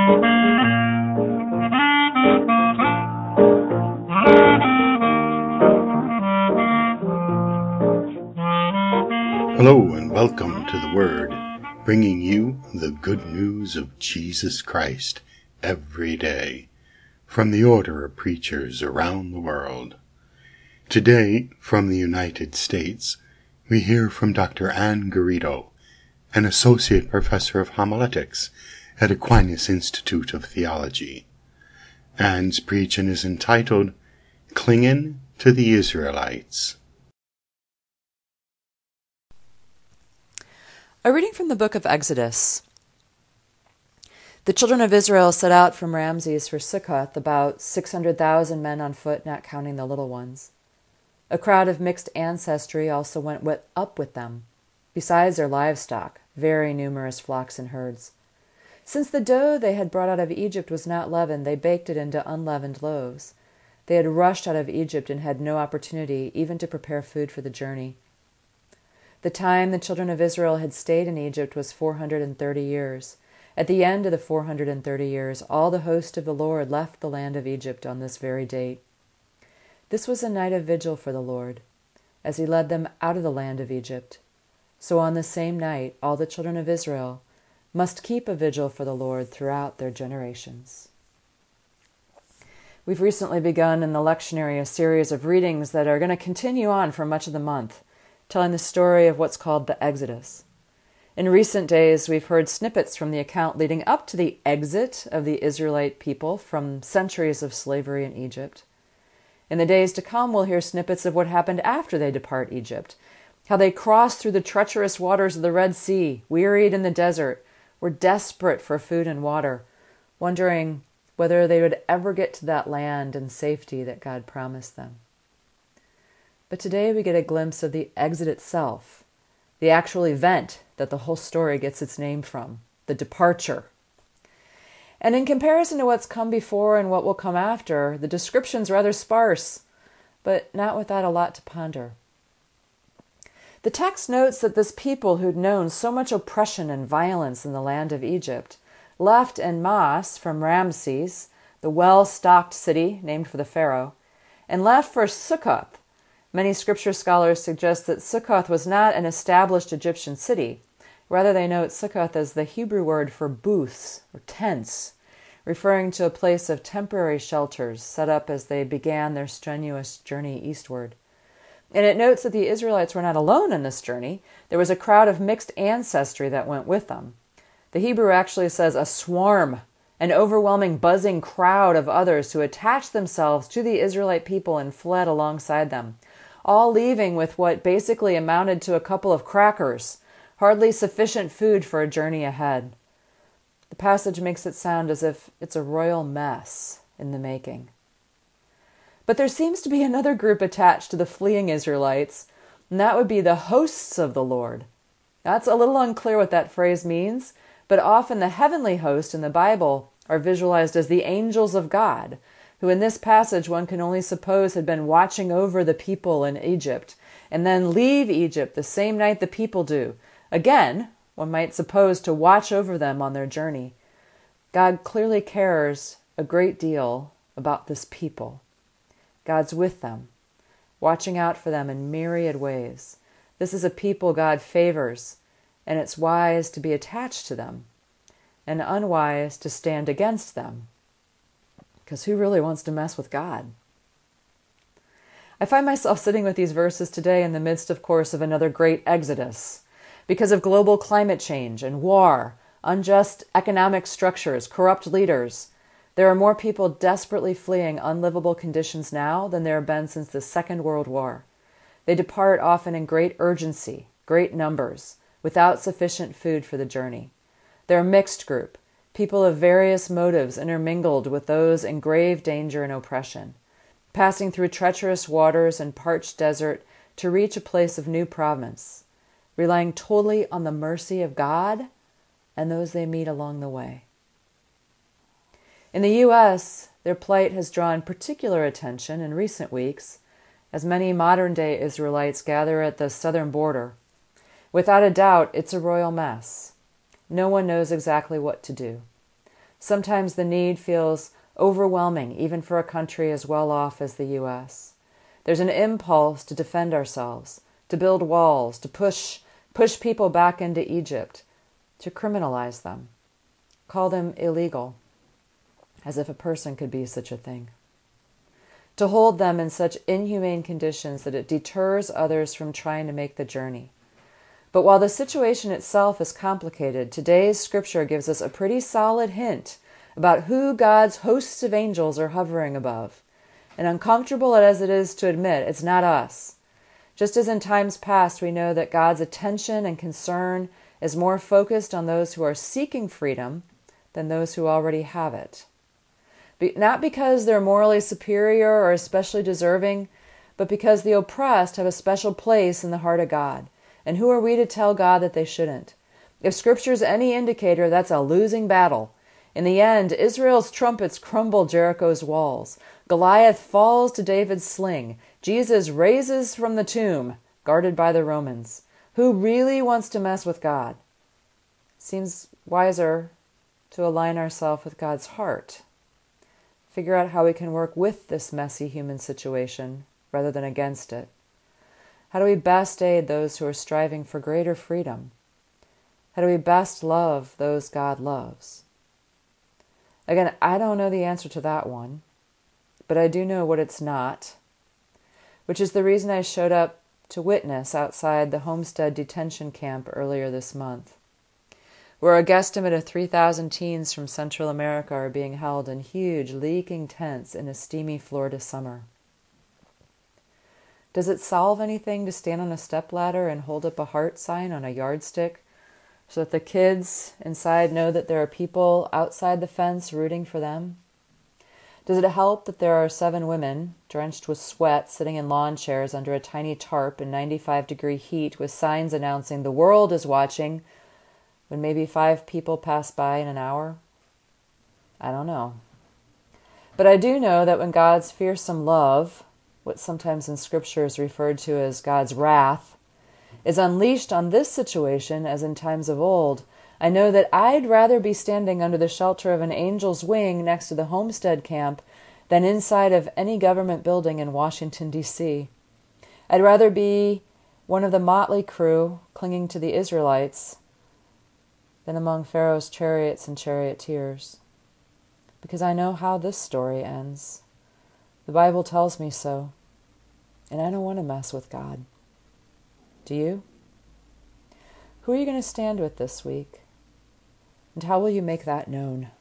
Hello and welcome to the Word, bringing you the good news of Jesus Christ every day from the order of preachers around the world. Today, from the United States, we hear from Dr. Ann Garrido, an Associate Professor of Homiletics at Aquinas Institute of Theology. Ann's preaching is entitled, Clinging to the Israelites. A reading from the book of Exodus. The children of Israel set out from Ramses for Succoth, about 600,000 men on foot, not counting the little ones. A crowd of mixed ancestry also went up with them, besides their livestock, very numerous flocks and herds. Since the dough they had brought out of Egypt was not leavened, they baked it into unleavened loaves. They had rushed out of Egypt and had no opportunity even to prepare food for the journey. The time the children of Israel had stayed in Egypt was 430 years. At the end of the 430 years, all the host of the Lord left the land of Egypt on this very date. This was a night of vigil for the Lord, as he led them out of the land of Egypt. So on the same night, all the children of Israel must keep a vigil for the Lord throughout their generations. We've recently begun in the lectionary a series of readings that are going to continue on for much of the month, telling the story of what's called the Exodus. In recent days, we've heard snippets from the account leading up to the exit of the Israelite people from centuries of slavery in Egypt. In the days to come, we'll hear snippets of what happened after they depart Egypt, how they crossed through the treacherous waters of the Red Sea, wearied in the desert, were desperate for food and water, wondering whether they would ever get to that land and safety that God promised them. But today we get a glimpse of the exit itself, the actual event that the whole story gets its name from, the departure. And in comparison to what's come before and what will come after, the description's rather sparse, but not without a lot to ponder. The text notes that this people who'd known so much oppression and violence in the land of Egypt left en masse from Ramses, the well-stocked city named for the Pharaoh, and left for Succoth. Many scripture scholars suggest that Succoth was not an established Egyptian city. Rather, they note Succoth as the Hebrew word for booths or tents, referring to a place of temporary shelters set up as they began their strenuous journey eastward. And it notes that the Israelites were not alone in this journey. There was a crowd of mixed ancestry that went with them. The Hebrew actually says a swarm, an overwhelming buzzing crowd of others who attached themselves to the Israelite people and fled alongside them, all leaving with what basically amounted to a couple of crackers, hardly sufficient food for a journey ahead. The passage makes it sound as if it's a royal mess in the making. But there seems to be another group attached to the fleeing Israelites, and that would be the hosts of the Lord. That's a little unclear what that phrase means, but often the heavenly host in the Bible are visualized as the angels of God, who in this passage one can only suppose had been watching over the people in Egypt, and then leave Egypt the same night the people do. Again, one might suppose to watch over them on their journey. God clearly cares a great deal about this people. God's with them, watching out for them in myriad ways. This is a people God favors, and it's wise to be attached to them, and unwise to stand against them. Because who really wants to mess with God? I find myself sitting with these verses today in the midst, of course, of another great exodus. Because of global climate change and war, unjust economic structures, corrupt leaders, there are more people desperately fleeing unlivable conditions now than there have been since the Second World War. They depart often in great urgency, great numbers, without sufficient food for the journey. They're a mixed group, people of various motives intermingled with those in grave danger and oppression, passing through treacherous waters and parched desert to reach a place of new province, relying totally on the mercy of God and those they meet along the way. In the U.S., their plight has drawn particular attention in recent weeks as many modern-day Israelites gather at the southern border. Without a doubt, it's a royal mess. No one knows exactly what to do. Sometimes the need feels overwhelming, even for a country as well off as the U.S. There's an impulse to defend ourselves, to build walls, to push people back into Egypt, to criminalize them, call them illegal, as if a person could be such a thing, to hold them in such inhumane conditions that it deters others from trying to make the journey. But while the situation itself is complicated, today's scripture gives us a pretty solid hint about who God's hosts of angels are hovering above. And uncomfortable as it is to admit, it's not us. Just as in times past, we know that God's attention and concern is more focused on those who are seeking freedom than those who already have it. Not because they're morally superior or especially deserving, but because the oppressed have a special place in the heart of God. And who are we to tell God that they shouldn't? If Scripture's any indicator, that's a losing battle. In the end, Israel's trumpets crumble Jericho's walls. Goliath falls to David's sling. Jesus raises from the tomb, guarded by the Romans. Who really wants to mess with God? Seems wiser to align ourselves with God's heart. Figure out how we can work with this messy human situation rather than against it. How do we best aid those who are striving for greater freedom? How do we best love those God loves? Again, I don't know the answer to that one, but I do know what it's not, which is the reason I showed up to witness outside the Homestead detention camp earlier this month, where a guesstimate of 3,000 teens from Central America are being held in huge, leaking tents in a steamy Florida summer. Does it solve anything to stand on a stepladder and hold up a heart sign on a yardstick so that the kids inside know that there are people outside the fence rooting for them? Does it help that there are 7 women, drenched with sweat, sitting in lawn chairs under a tiny tarp in 95-degree heat with signs announcing the world is watching when maybe 5 people pass by in an hour? I don't know. But I do know that when God's fearsome love, what sometimes in Scripture is referred to as God's wrath, is unleashed on this situation as in times of old, I know that I'd rather be standing under the shelter of an angel's wing next to the Homestead camp than inside of any government building in Washington, D.C. I'd rather be one of the motley crew clinging to the Israelites than among Pharaoh's chariots and charioteers, because I know how this story ends. The Bible tells me so, and I don't want to mess with God. Do you? Who are you going to stand with this week? And how will you make that known?